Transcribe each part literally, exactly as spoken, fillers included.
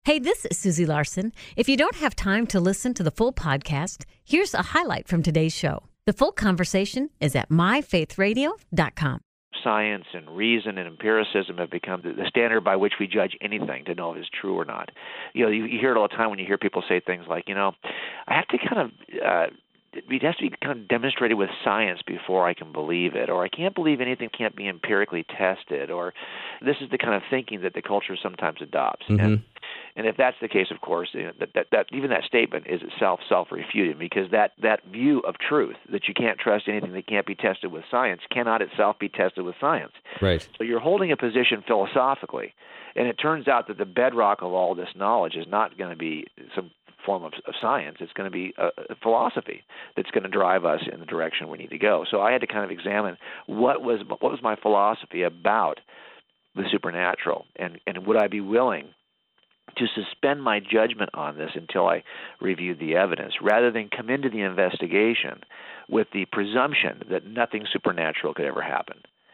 Hey, this is Susie Larson. If you don't have time to listen to the full podcast, here's a highlight from today's show. The full conversation is at my faith radio dot com. Science and reason and empiricism have become the standard by which we judge anything to know if it's true or not. You know, you, you hear it all the time when you hear people say things like, you know, I have to kind of, uh, it has to be kind of demonstrated with science before I can believe it, or I can't believe anything can't be empirically tested, or this is the kind of thinking that the culture sometimes adopts. Mm-hmm. And, and if that's the case, of course, you know, that, that, that even that statement is itself self-refuting, because that, that view of truth, that you can't trust anything that can't be tested with science, cannot itself be tested with science. Right. So you're holding a position philosophically, and it turns out that the bedrock of all this knowledge is not going to be some form of, of science. It's going to be a, a philosophy that's going to drive us in the direction we need to go. So I had to kind of examine what was what was my philosophy about the supernatural, and, and would I be willing to suspend my judgment on this until I reviewed the evidence, rather than come into the investigation with the presumption that nothing supernatural could ever happen.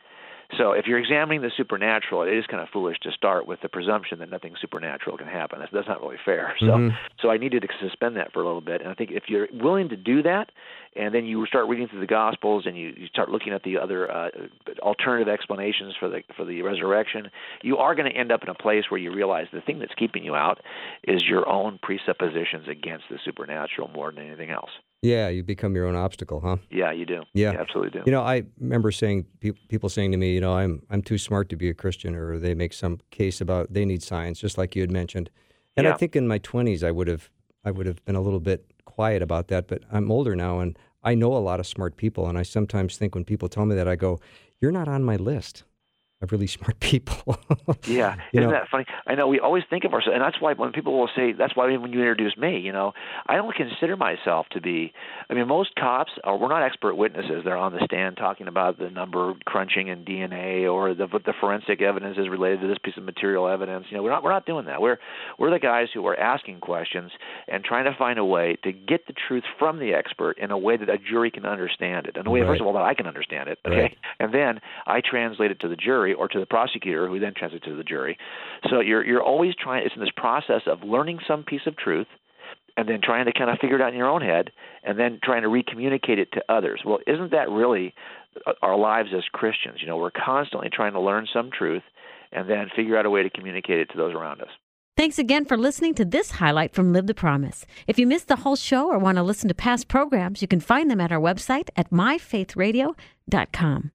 So if you're examining the supernatural, it is kind of foolish to start with the presumption that nothing supernatural can happen. That's, that's not really fair. So Mm-hmm. so I needed to suspend that for a little bit. And I think if you're willing to do that, and then you start reading through the Gospels and you, you start looking at the other uh, alternative explanations for the for the resurrection, you are going to end up in a place where you realize the thing that's keeping you out is your own presuppositions against the supernatural more than anything else. Yeah, you become your own obstacle, huh? Yeah, you do. Yeah, you absolutely do. You know, I remember saying pe- people saying to me, you know, I'm I'm too smart to be a Christian, or they make some case about they need science, just like you had mentioned. And yeah. I think in my twenties, I would have I would have been a little bit quiet about that. But I'm older now, and I know a lot of smart people, and I sometimes think when people tell me that, I go, "You're not on my list of really smart people." Yeah, you isn't know? that funny? I know we always think of ourselves, and that's why when people will say, that's why when you introduce me, you know, I don't consider myself to be, I mean, most cops, are, we're not expert witnesses. They're on the stand talking about the number crunching in D N A or the the forensic evidence is related to this piece of material evidence. You know, we're not we're not doing that. We're we're the guys who are asking questions and trying to find a way to get the truth from the expert in a way that a jury can understand it, in a way, Right. first of all, that I can understand it, okay? Right. And then I translate it to the jury or to the prosecutor, who then translates it to the jury. So you're you're always trying. It's in this process of learning some piece of truth, and then trying to kind of figure it out in your own head, and then trying to recommunicate it to others. Well, isn't that really our lives as Christians? You know, we're constantly trying to learn some truth, and then figure out a way to communicate it to those around us. Thanks again for listening to this highlight from Live the Promise. If you missed the whole show or want to listen to past programs, you can find them at our website at my faith radio dot com.